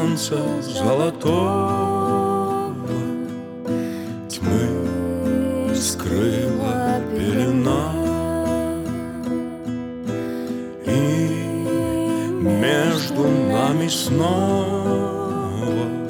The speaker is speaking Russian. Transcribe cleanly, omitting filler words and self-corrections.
солнца золотого тьмы скрыла пелена, и между нами снова